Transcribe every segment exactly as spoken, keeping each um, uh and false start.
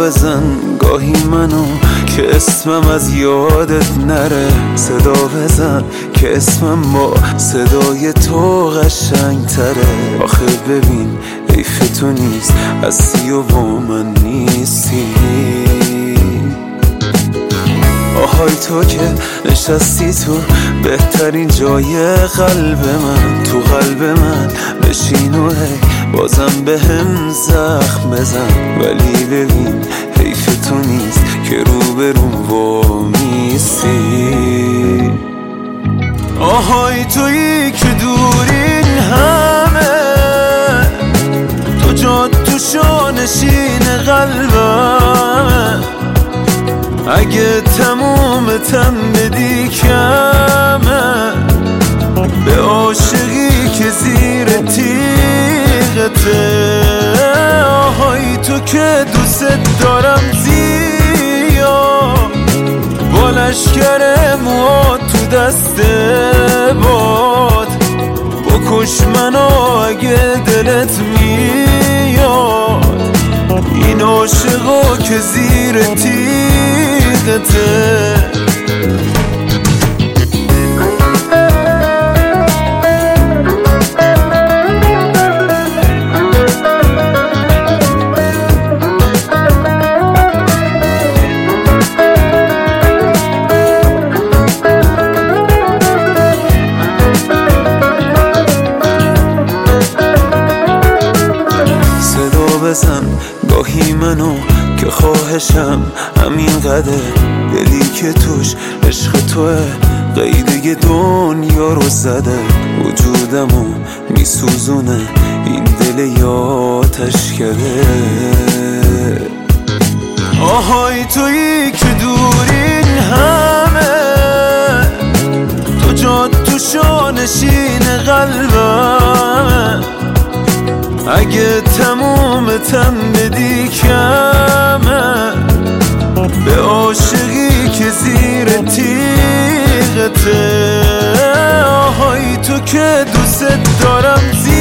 بزن گاهی منو که اسمم از یادت نره. صدا بزن که اسمم با صدای تو قشنگ تره. آخه ببین حیف تو نیست هستی و با من نیستی. آهای تو که نشستی تو بهترین جای قلب من، تو قلب من بشین و هی بازم به هم زخم بزن. ولی ببین حیف تو نیست که روبروم وامیستی. آهای تویی که دورین همه، تو جا تو شانشین قلبم. اگه تموم تم بدی کمه به عاشقی که زیر تیغته. آهای تو که دوست دارم زیاد، با لشکر مواد تو دست باد. بکش منو اگه دلت میاد، این عاشقا که زیر تیغته. بزن گاهی منو که خواهشم همین قدر. دلی که توش عشق توه قیده دنیا رو زده. وجودمو میسوزونه این دل یاتش کرده. آهای تویی که دورین همه، تو جا تو شانشین قلبم. اگه تموم تم بدی کمه به عاشقی که زیر تیغته. آهای تو که دوست دارم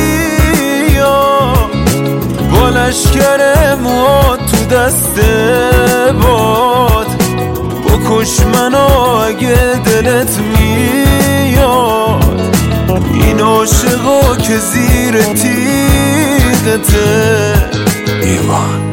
زیاد، با لشکر مواد تو دست باد. بکش منو اگه دلت میاد، این عاشقا که زیر تیغته. ایمان